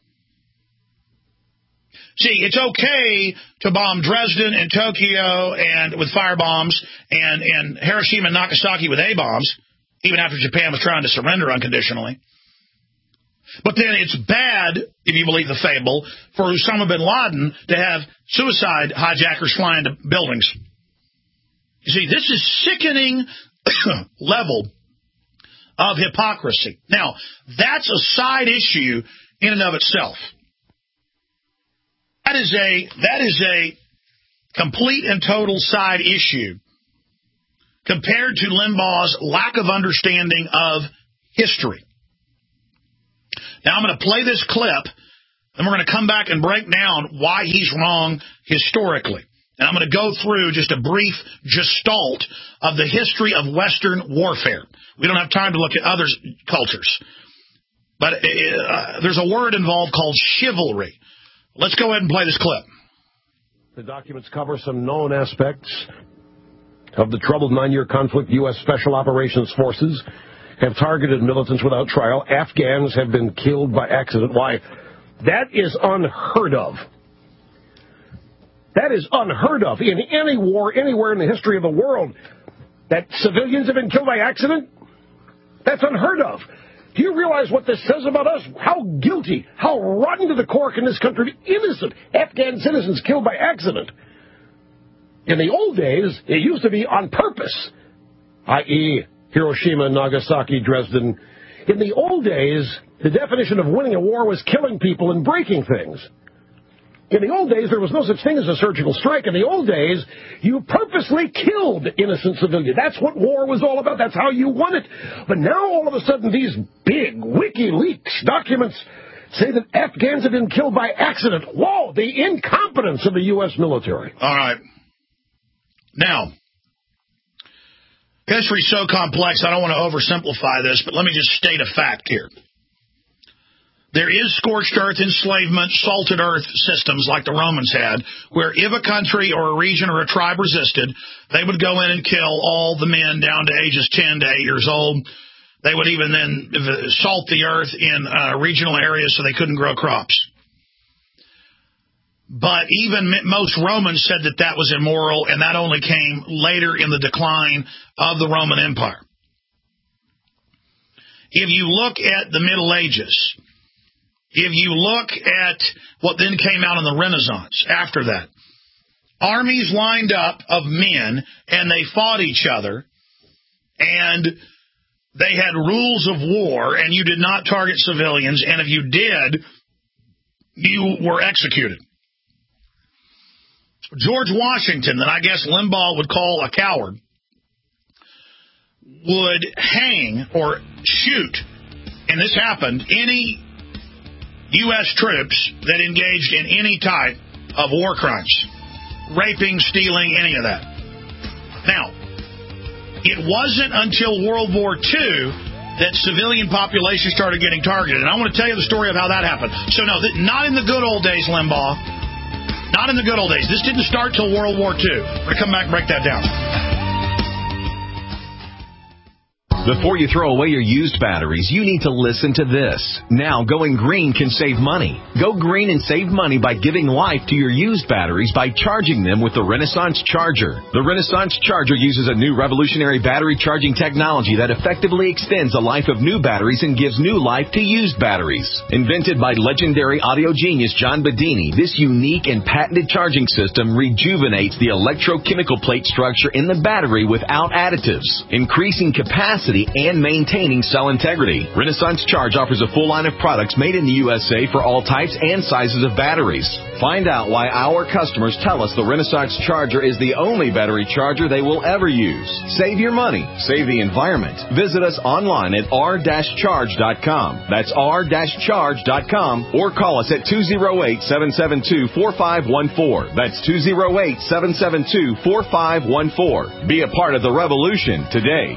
See, it's okay to bomb Dresden and Tokyo and with firebombs and Hiroshima and Nagasaki with A-bombs, even after Japan was trying to surrender unconditionally. But then it's bad, if you believe the fable, for Osama bin Laden to have suicide hijackers fly into buildings. You see, this is sickening level of hypocrisy. Now, that's a side issue in and of itself. That is a complete and total side issue compared to Limbaugh's lack of understanding of history. Now, I'm going to play this clip, and we're going to come back and break down why he's wrong historically. And I'm going to go through just a brief gestalt of the history of Western warfare. We don't have time to look at other cultures. But there's a word involved called chivalry. Let's go ahead and play this clip. The documents cover some known aspects of the troubled 9-year conflict. U.S. Special Operations Forces have targeted militants without trial. Afghans have been killed by accident. Why? That is unheard of. That is unheard of in any war anywhere in the history of the world. That civilians have been killed by accident? That's unheard of. Do you realize what this says about us? How guilty, how rotten to the core can this country be? Innocent Afghan citizens killed by accident. In the old days, it used to be on purpose, i.e., Hiroshima, Nagasaki, Dresden. In the old days, the definition of winning a war was killing people and breaking things. In the old days, there was no such thing as a surgical strike. In the old days, you purposely killed innocent civilians. That's what war was all about. That's how you won it. But now, all of a sudden, these big WikiLeaks documents say that Afghans have been killed by accident. Whoa, the incompetence of the U.S. military. All right. Now, history's so complex, I don't want to oversimplify this, but let me just state a fact here. There is scorched earth enslavement, salted earth systems like the Romans had, where if a country or a region or a tribe resisted, they would go in and kill all the men down to ages 10 to 8 years old. They would even then salt the earth in regional areas so they couldn't grow crops. But even most Romans said that that was immoral, and that only came later in the decline of the Roman Empire. If you look at the Middle Ages, if you look at what then came out in the Renaissance after that, armies lined up of men, and they fought each other, and they had rules of war, and you did not target civilians, and if you did, you were executed. George Washington, that I guess Limbaugh would call a coward, would hang or shoot, and this happened, any U.S. troops that engaged in any type of war crimes, raping, stealing, any of that. Now, it wasn't until World War II that civilian populations started getting targeted, and I want to tell you the story of how that happened. So, no, not in the good old days, Limbaugh. Not in the good old days. This didn't start till World War II. We're going to come back and break that down. Before you throw away your used batteries, you need to listen to this. Now, going green can save money. Go green and save money by giving life to your used batteries by charging them with the Renaissance Charger. The Renaissance Charger uses a new revolutionary battery charging technology that effectively extends the life of new batteries and gives new life to used batteries. Invented by legendary audio genius John Bedini, this unique and patented charging system rejuvenates the electrochemical plate structure in the battery without additives, increasing capacity and maintaining cell integrity. Renaissance Charge offers a full line of products made in the USA for all types and sizes of batteries. Find out why our customers tell us the Renaissance Charger is the only battery charger they will ever use. Save your money. Save the environment. Visit us online at r-charge.com. That's r-charge.com, or call us at 208-772-4514. That's 208-772-4514. Be a part of the revolution today.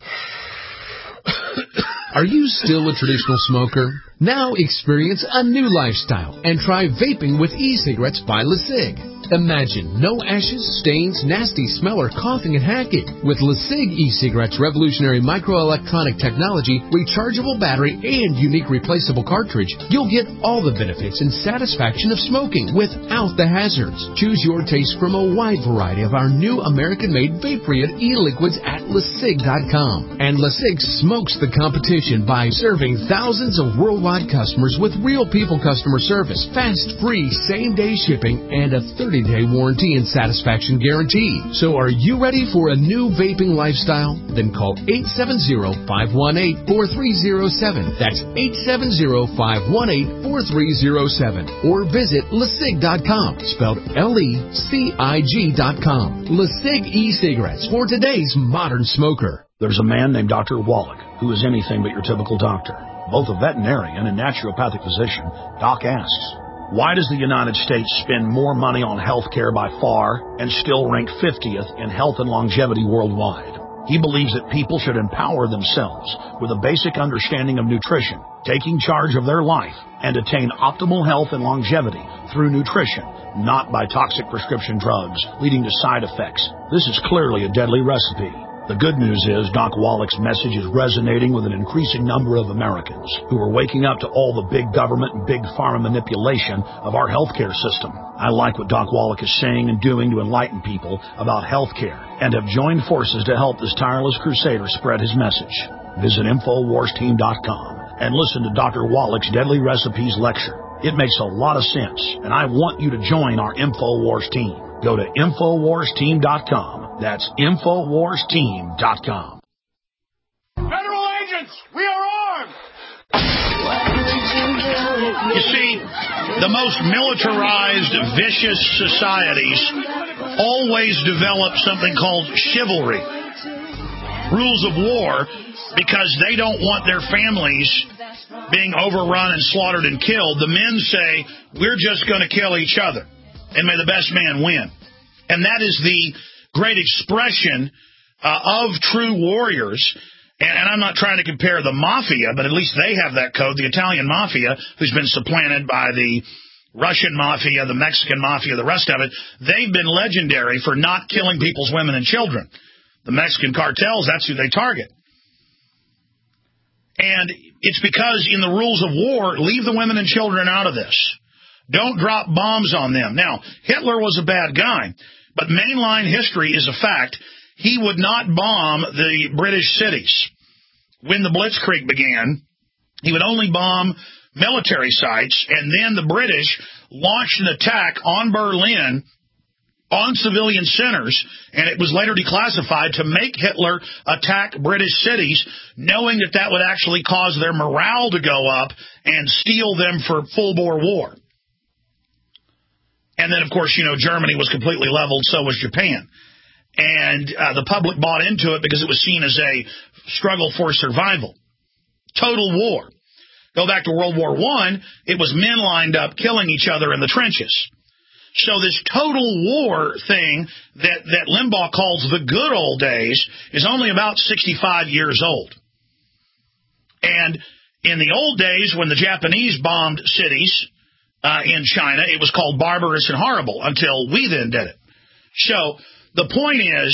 Are you still a traditional smoker? Now experience a new lifestyle and try vaping with e-cigarettes by LeSig. Imagine no ashes, stains, nasty smell, or coughing and hacking. With LeSig e-cigarettes' revolutionary microelectronic technology, rechargeable battery, and unique replaceable cartridge, you'll get all the benefits and satisfaction of smoking without the hazards. Choose your taste from a wide variety of our new American-made vape-free e-liquids at LeSig.com. And LeSig smokes the competition by serving thousands of worldwide customers with real people customer service, fast, free, same-day shipping, and a 30-day warranty and satisfaction guarantee. So are you ready for a new vaping lifestyle? Then call 870-518-4307. That's 870-518-4307. Or visit LeSig.com, spelled LECIG.com. LeSig e-cigarettes for today's modern smoker. There's a man named Dr. Wallach who is anything but your typical doctor. Both a veterinarian and naturopathic physician, Doc asks, why does the United States spend more money on health care by far and still rank 50th in health and longevity worldwide? He believes that people should empower themselves with a basic understanding of nutrition, taking charge of their life, and attain optimal health and longevity through nutrition, not by toxic prescription drugs leading to side effects. This is clearly a deadly recipe. The good news is Doc Wallach's message is resonating with an increasing number of Americans who are waking up to all the big government and big pharma manipulation of our healthcare system. I like what Doc Wallach is saying and doing to enlighten people about healthcare and have joined forces to help this tireless crusader spread his message. Visit InfoWarsTeam.com and listen to Dr. Wallach's Deadly Recipes lecture. It makes a lot of sense, and I want you to join our InfoWars team. Go to InfoWarsTeam.com. That's InfoWarsTeam.com. Federal agents, we are armed! You see, the most militarized, vicious societies always develop something called chivalry. rules of war because they don't want their families being overrun and slaughtered and killed. The men say, we're just going to kill each other, and may the best man win. And that is the great expression of true warriors. And I'm not trying to compare the mafia, but at least they have that code, the Italian mafia, who's been supplanted by the Russian mafia, the Mexican mafia, the rest of it. They've been legendary for not killing people's women and children. The Mexican cartels, that's who they target. And it's because in the rules of war, leave the women and children out of this. Don't drop bombs on them. Now, Hitler was a bad guy, but mainline history is a fact. He would not bomb the British cities. When the Blitzkrieg began, he would only bomb military sites, and then the British launched an attack on Berlin on civilian centers, and it was later declassified to make Hitler attack British cities, knowing that that would actually cause their morale to go up and steel them for full-bore war. And then, of course, Germany was completely leveled, so was Japan. And the public bought into it because it was seen as a struggle for survival. Total war. Go back to World War I, it was men lined up killing each other in the trenches. So this total war thing that Limbaugh calls the good old days is only about 65 years old. And in the old days, when the Japanese bombed cities in China, it was called barbarous and horrible until we then did it. So the point is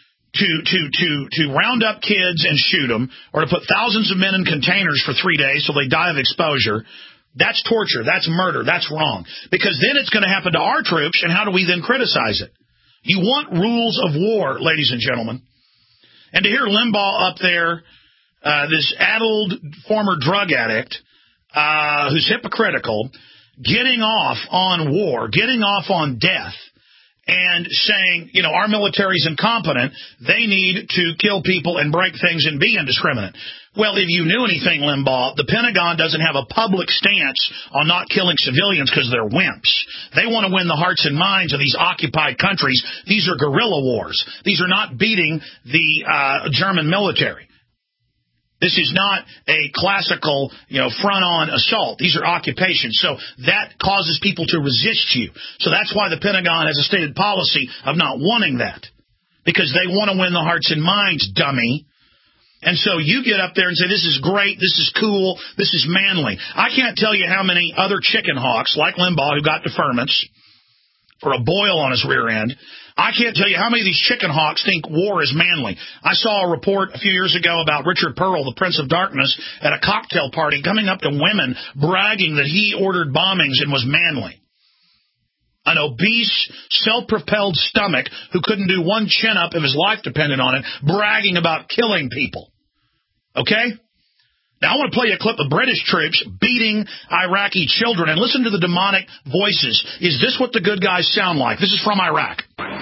to round up kids and shoot them, or to put thousands of men in containers for 3 days so they die of exposure. That's torture. That's murder. That's wrong. Because then it's going to happen to our troops, and how do we then criticize it? You want rules of war, ladies and gentlemen. And to hear Limbaugh up there, this addled former drug addict who's hypocritical, getting off on war, getting off on death, and saying, our military's incompetent, they need to kill people and break things and be indiscriminate. Well, if you knew anything, Limbaugh, the Pentagon doesn't have a public stance on not killing civilians because they're wimps. They want to win the hearts and minds of these occupied countries. These are guerrilla wars. These are not beating the German military. This is not a classical, front-on assault. These are occupations. So that causes people to resist you. So that's why the Pentagon has a stated policy of not wanting that. Because they want to win the hearts and minds, dummy. And so you get up there and say, this is great, this is cool, this is manly. I can't tell you how many other chicken hawks, like Limbaugh, who got deferments for a boil on his rear end, I can't tell you how many of these chicken hawks think war is manly. I saw a report a few years ago about Richard Pearl, the Prince of Darkness, at a cocktail party, coming up to women, bragging that he ordered bombings and was manly. An obese, self-propelled stomach who couldn't do one chin-up if his life depended on it, bragging about killing people. Okay? Now, I want to play you a clip of British troops beating Iraqi children, and listen to the demonic voices. Is this what the good guys sound like? This is from Iraq.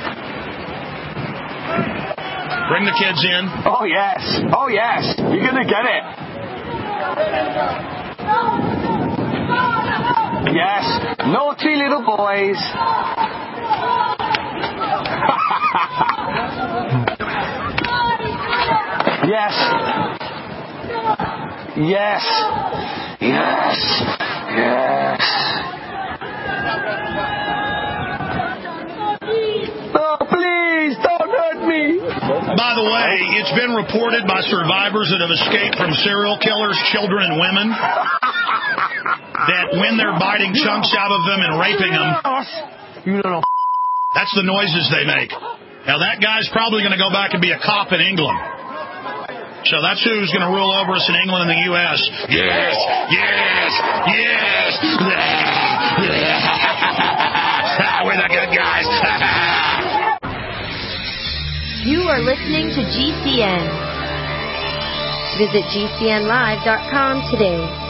Bring the kids in. Oh, yes. Oh, yes. You're going to get it. Yes. Naughty little boys. Yes. Yes. Yes. Yes. Oh, please, don't hurt me. By the way, it's been reported by survivors that have escaped from serial killers, children and women, that when they're biting chunks out of them and raping them, that's the noises they make. Now, that guy's probably going to go back and be a cop in England. So that's who's going to rule over us in England and the U.S. Yes, yes, yes. We're the good guys. You are listening to GCN. Visit GCNlive.com today.